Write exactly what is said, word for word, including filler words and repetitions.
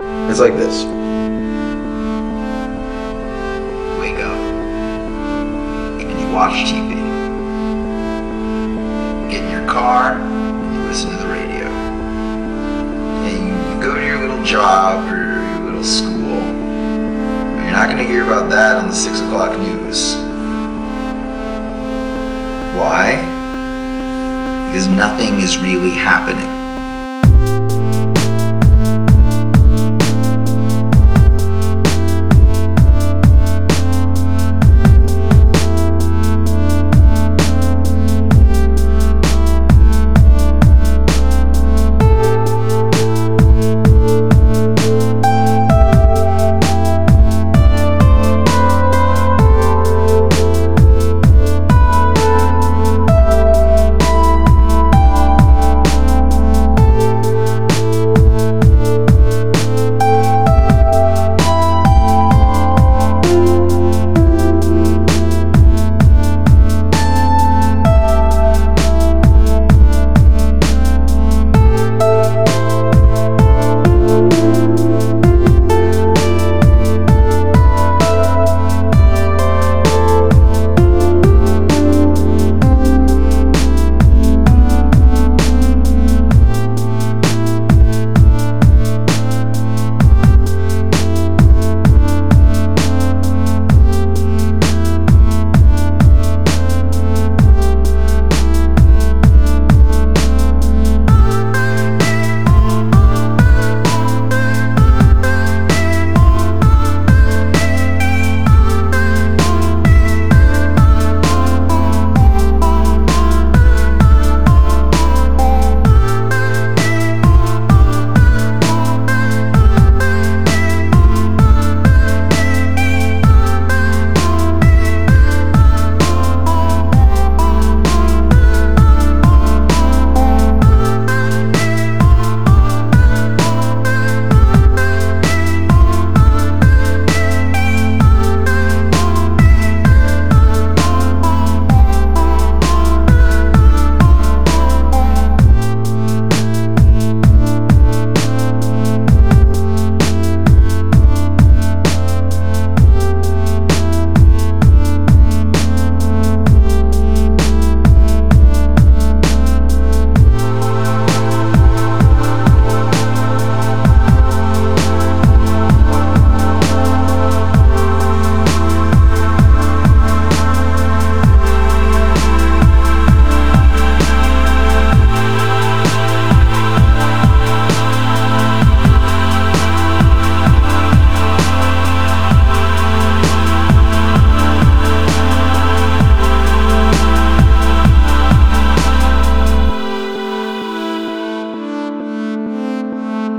It's like this. Wake up. And you watch T V. Get in your car and you listen to the radio. And you go to your little job or your little school. But you're not going to hear about that on the six o'clock news. Why? Because nothing is really happening.